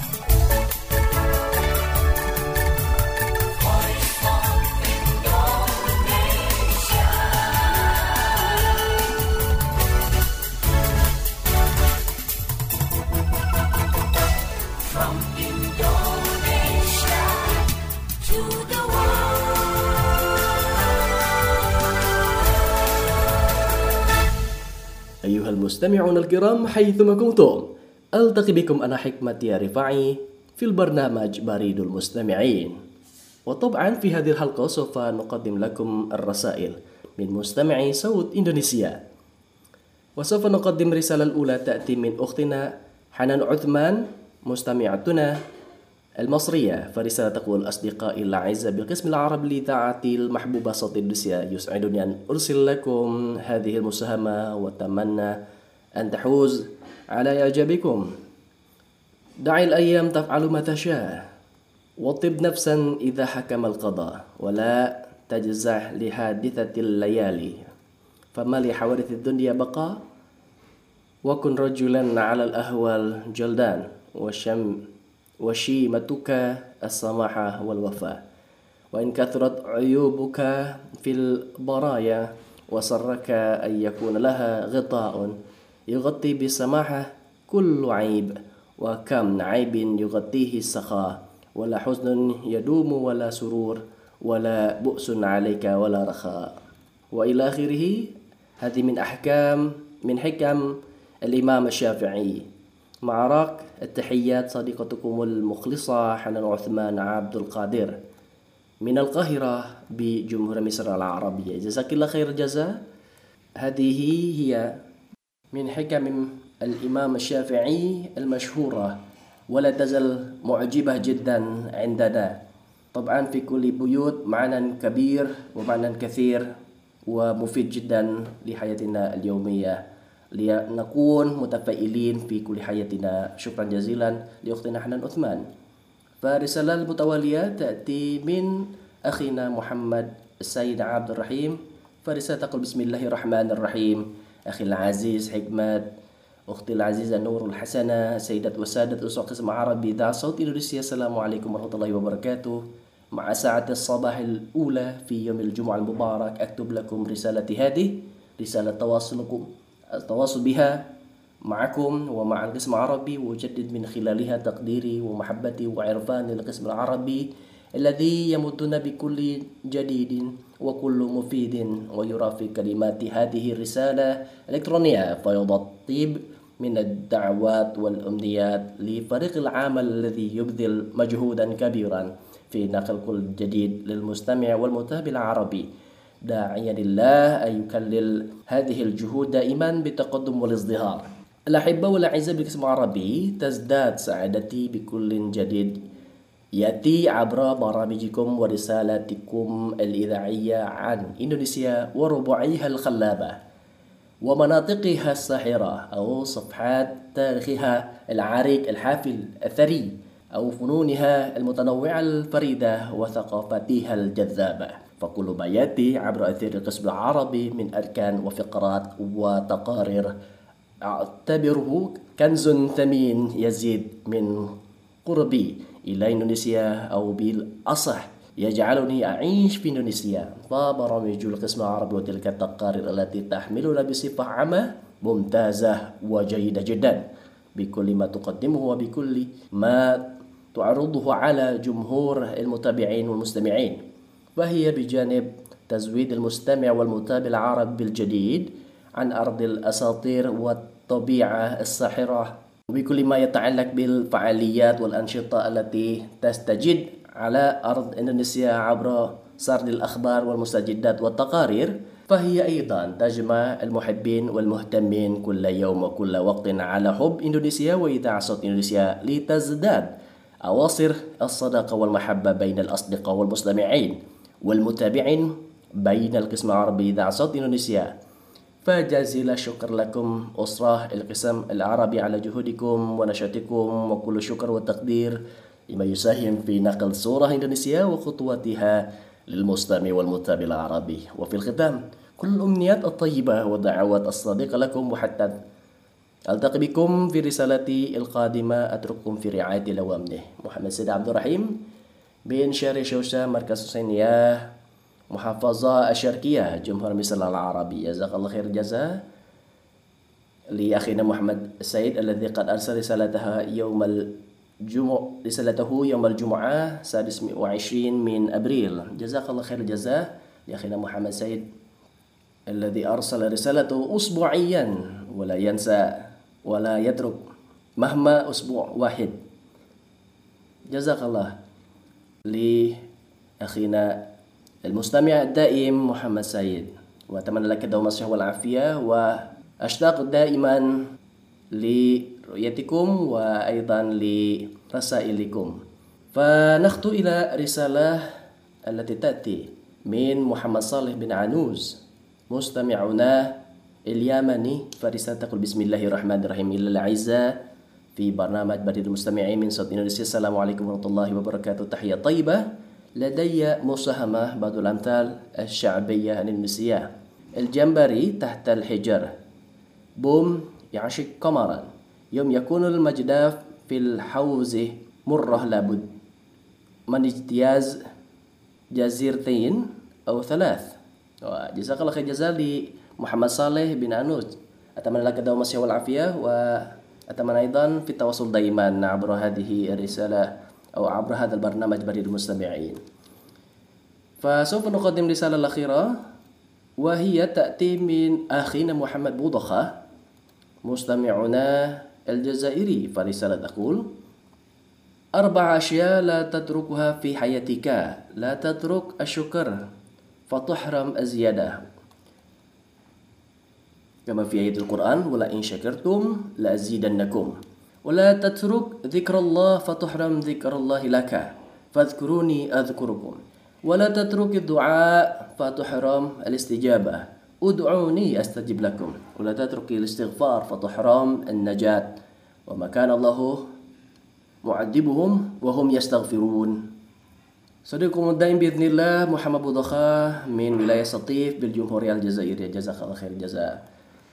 أيها المستمعون الكرام حيثما كنتم، ألتقي بكم أنا حكمة يا رفاعي في البرنامج بريد المستمعين. وطبعا في هذه الحلقة سوف نقدم لكم الرسائل من مستمعي صوت إندونيسيا، وسوف نقدم الرسالة الأولى تأتي من أختنا حنان عثمان مستمعتنا المصرية، فرسالة تقول: أصدقائي الأعزاء بالقسم العربي لإذاعة المحبوبة صوت إندونيسيا، يسعدني أن أرسل لكم هذه المساهمة وأتمنى أن تحوز على إعجابكم. دع الأيام تفعل ما تشاء، وطب نفسا إذا حكم القضاء، ولا تجزع لحادثة الليالي، فما لحوادث الدنيا بقاء، وكن رجلا على الأهوال جلدان، وشم وشيمتك السماحة والوفاء، وإن كثرت عيوبك في البرايا وسرك أن يكون لها غطاء يغطي بالسماحة كل عيب، وكم عيب يغطيه السخاء، ولا حزن يدوم ولا سرور، ولا بؤس عليك ولا رخاء، وإلى آخره. هذه من أحكام من حكم الإمام الشافعي. مع راق التحيات صديقتكم المخلصة حنان عثمان عبد القادر من القاهرة بجمهورية مصر العربية. جزاك الله خير الجزاء. هذه هي من حكم الإمام الشافعي المشهورة، ولا تزال معجبة جدا عندنا. طبعا في كل بيوت معنى كبير ومعنى كثير ومفيد جدا لحياتنا اليومية، لنكون متفائلين في كل حياتنا. شكرا جزيلا لأختنا حنان عثمان. فرسالة المتوالية تأتي من أخينا محمد السيد عبد الرحيم، فرسالة تقول: بسم الله الرحمن الرحيم. أخي العزيز حكمة، أختي العزيزة نور الحسنة، سيدات وسادة أسرة قسم عربي إذاعة صوت إندونيسيا، السلام عليكم ورحمة الله وبركاته. مع ساعة الصباح الأولى في يوم الجمعة المبارك أكتب لكم رسالتي هذه، رسالة تواصلكم التواصل بها معكم ومع القسم العربي، وأجدد من خلالها تقديري ومحبتي وعرفاني للقسم العربي الذي يمدنا بكل جديد وكل مفيد، ويرى في كلمات هذه الرسالة الإلكترونية فيض الطيب من الدعوات والأمنيات لفريق العمل الذي يبذل مجهودا كبيرا في نقل كل جديد للمستمع والمتابع العربي، داعيا لله أن يكلل هذه الجهود دائما بالتقدم والازدهار. الأحبة والأعزاء بالقسم العربي، تزداد سعادتي بكل جديد يأتي عبر برامجكم ورسالاتكم الإذاعية عن إندونيسيا وربوعها الخلابة ومناطقها الساحرة، أو صفحات تاريخها العريق الحافل الثري، أو فنونها المتنوعة الفريدة وثقافتها الجذابة. فكل ما يأتي عبر أثير القسم العربي من أركان وفقرات وتقارير أعتبره كنز ثمين يزيد من قربي إلى إندونيسيا، أو بالأصح يجعلني أعيش في إندونيسيا. فبرامج القسم العربي وتلك التقارير التي تحملنا بصفة عامة ممتازة وجيدة جدا بكل ما تقدمه وبكل ما تعرضه على جمهور المتابعين والمستمعين، فهي بجانب تزويد المستمع والمتابع العربي بالجديد عن أرض الأساطير والطبيعة الساحرة، وبكل ما يتعلق بالفعاليات والأنشطة التي تستجد على أرض إندونيسيا عبر سرد الأخبار والمستجدات والتقارير، فهي أيضا تجمع المحبين والمهتمين كل يوم وكل وقت على حب إندونيسيا وإذاعة صوت إندونيسيا، لتزداد أواصر الصداقة والمحبة بين الأصدقاء والمستمعين والمتابعين بين القسم العربي إذاعة صوت إندونيسيا. فجزيل الشكر لكم أسرة القسم العربي على جهودكم ونشاطكم، وكل شكر وتقدير لما يساهم في نقل صورة إندونيسيا وخطواتها للمستمع والمتابع العربي. وفي الختام كل الأمنيات الطيبة والدعوات الصادقة لكم، وحتى ألتقي بكم في رسالتي القادمة. أترككم في رعاية الله وأمنه. محمد سيد عبد الرحيم بن شارع شوشة، مركز حسينية، محافظة الشرقية، جمهورية مصر العربية. جزاك الله خير الجزاء لأخينا محمد السيد الذي قد أرسل رسالتها يوم الجمعة رسالته يوم الجمعة السادس والعشرين من أبريل. جزاك الله خير الجزاء لأخينا محمد سيد الذي أرسل رسالته أسبوعيا ولا ينسى ولا يترك مهما أسبوع واحد. جزاك الله لأخينا المستمع الدائم محمد سيد، وأتمنى لك دوام الصحة والعافية، وأشتاق دائما لرؤيتكم وأيضا لرسائلكم. فنخطو إلى رسالة التي تأتي من محمد صالح بن عنوز مستمعنا اليمني، فرسالة تقول: بسم الله الرحمن الرحيم. إلى الأعزاء في برنامج بريد المستمعين من صوت إندونيسيا، السلام عليكم ورحمة الله وبركاته. تحية طيبة. لدي مساهمة بعض الأمثال الشعبية الإندونيسية: الجمبري تحت الحجر، بوم يعشق قمرا، يوم يكون المجداف في الحوز مرة لابد من اجتياز جزيرتين أو ثلاث. جزاك الله خير جزاء لمحمد صالح بن عنوز. أتمنى لك دوام الصحة والعافية، وأتمنى أيضا في التواصل دائما عبر هذه الرسالة أو عبر هذا البرنامج بريد المستمعين. فسوف نقدم رسالة الأخيرة، وهي تأتي من أخينا محمد بودخة مستمعنا الجزائري. فرسالة تقول: أربع أشياء لا تتركها في حياتك. لا تترك الشكر فتحرم الزيادة، كما في آية القرآن: ولئن شكرتم لأزيدنكم. ولا تترك ذكر الله فتحرم ذكر الله لك، فاذكروني أذكركم. ولا تترك الدعاء فتحرم الاستجابة، ادعوني أستجب لكم. ولا تترك الاستغفار فتحرم النجاة، وما كان الله معذبهم وهم يستغفرون. صديقكم الدائم بإذن الله محمد بودخة من ولاية سطيف بالجمهورية الجزائرية. جزاك الله خير الجزاء،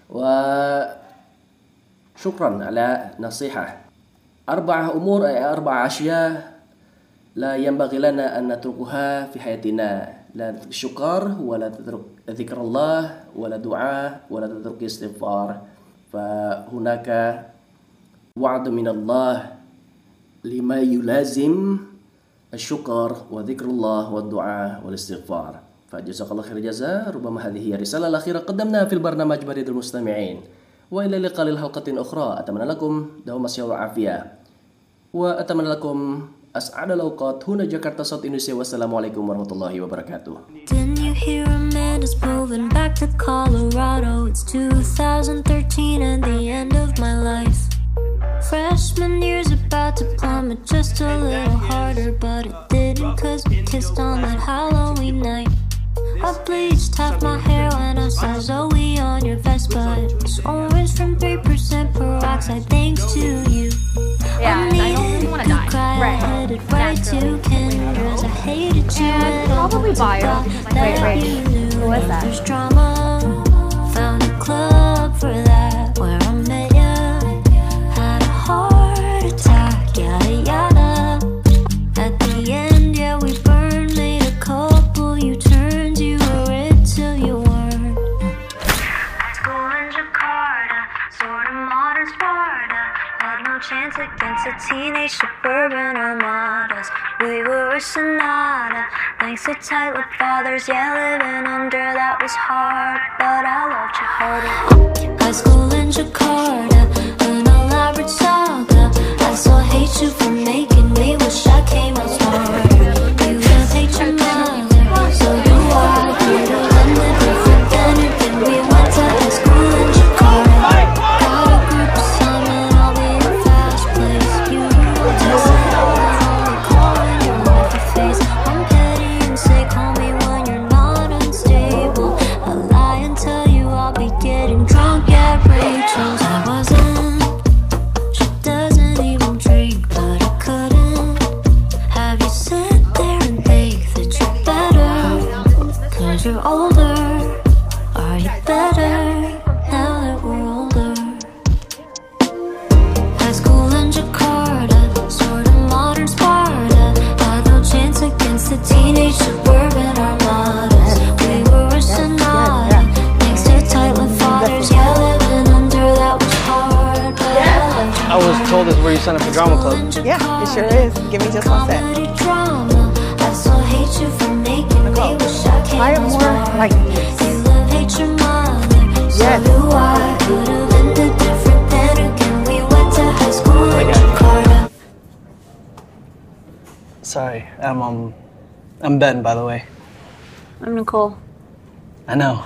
وشكرا على نصيحة. أربع أمور أي أربع أشياء لا ينبغي لنا أن نتركها في حياتنا: لا تترك الشكر، ولا تترك ذكر الله، ولا دعاء، ولا تترك استغفار. فهناك وعد من الله لما يلازم الشكر وذكر الله والدعاء والاستغفار. فجزاك الله خير الجزاء. ربما هذه هي الرسالة الأخيرة قدمناها في البرنامج بريد المستمعين، وإلى اللقاء للحلقة أخرى. أتمنى لكم دوام الصحة والعافية، وأتمنى لكم أسعد الأوقات. هنا جاكرتا صوت إندونيسيا، والسلام عليكم ورحمة الله وبركاته. Didn't you hear a man is moving back to Colorado? It's two thousand thirteen and the end of my life. Freshman year's about to plummet just a little harder, but it didn't, cause we kissed on that Halloween night. I bleached half my hair when I saw Zoe on your vest, but it was orange from three percent peroxide thanks to you. Yeah, I and I don't really want to die. cry, Right. I headed right to Kendra's. I hated you And probably bio. Wait, wait. Who was that? There's drama. Found a club for that where I met ya. Had a heart attack, yada yada. At the end, yeah, we burned, made a couple U-turns. You were it till you weren't. High school in Jakarta, sort of modern Sparta. Had no chance against the teenage suburban armadas. We were a sonata, thanks to tight lip fathers. Yeah, living under that was hard, but I loved you harder. High school in Jakarta, an elaborate saga. I still hate you for making me wish I came out smarter. You just hate your mother, so do I. Could have ended different than it did. We went to high school in Jakarta. Got a group assignment, I'll be in fast place. You just said I was only calling your wife a face. I'm petty and say call me when you're not unstable. I lie and tell you I'll be getting drunk at Rachel's. I wasn't, she doesn't even drink, but I couldn't have you sit there and think that you're better, cause you're older. Are better now that we're older. High school in Jakarta, sort of modern Sparta. Had no chance against the teenage suburban armadas. We were a sonata next to tight-lipped fathers. Yeah, living under that was hard, but I I was told this is where you sign up for drama club. Yeah, it sure is. Give me just one sec. drama. I still hate you for making me wish I came I am as more well. like this. You love, hate your mother. So Yes. do I. Could have ended different then again. We went to high school in Jakarta. Sorry, I'm um, I'm Ben, by the way. I'm Nicole. I know.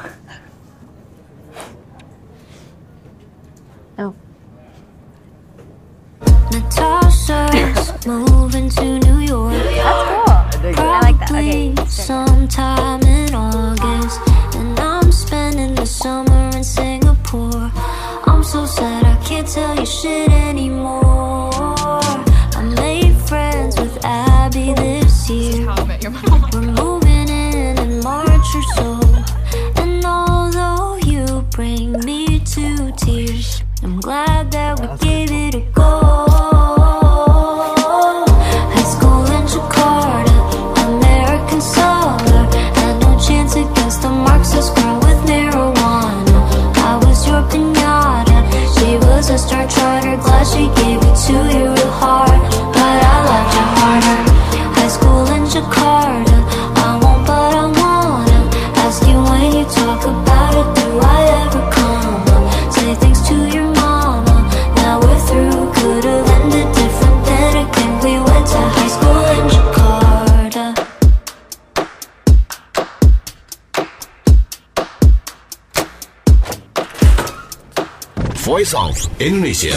Oh. Natasha's moving to New York. That's cool. I like that. Okay. Probably sometime in August. And I'm spending the summer in Singapore. I'm so sad I can't tell you shit anymore. I made friends with Abby this year. We're moving in in March or so. And although you bring me to tears, I'm glad that we gave it a go. High school in Jakarta, American summer. Had no chance against the Marxist girl with marijuana. I was your piñata, she was a star charter. Glad she gave it to you real hard, but I loved you harder. High school in Jakarta, I won't but I wanna ask you when you talk about it, do I ever come up? Say thanks to your mama, now we're through. Could have ended different then again. We went to high school in Jakarta. Voice of Indonesia.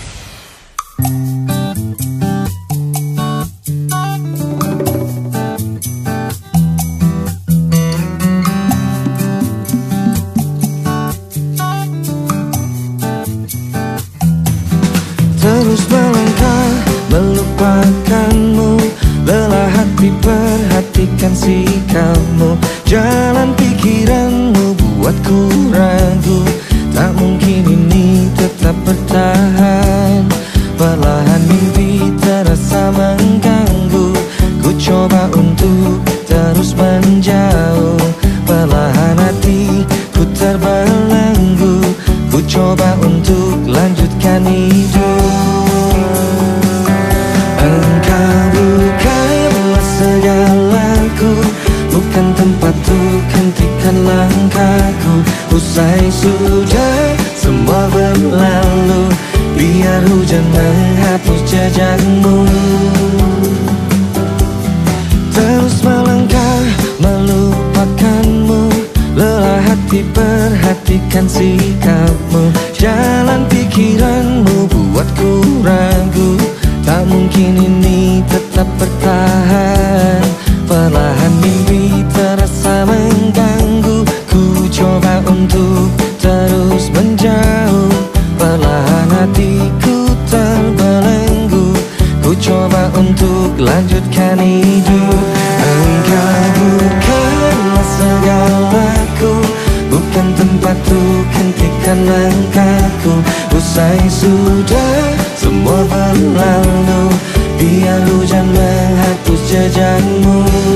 Terus melangkah melupakanmu, lelah hati perhatikan sikapmu. Jalan pikiranmu buatku ragu, tak mungkin ini tetap bertahan. Perlahan mimpi terasa mengganggu, ku coba untuk terus menjauh. Perlahan hati ku terbelenggu, ku coba untuk lanjutkan hidup. Engkau bukanlah segalaku, bukan tempat untuk hentikan langkahku. Usai sudah semua berlalu, biar hujan menghapus jejakmu. Terus melangkah melupakanmu, lelah hati perhatikan sikapmu. Jalan pikiranmu buatku ragu, tak mungkin ini tetap bertahan. Perlahan mimpi terasa mengganggu, ku coba untuk terus menjauh. Perlahan hatiku terbelenggu, ku coba untuk lanjutkan hidup. Engkau bukanlah segalaku, bukan tempat untuk hentikan langkahku. Usai sudah semua berlalu, biar hujan menghapus jejakmu.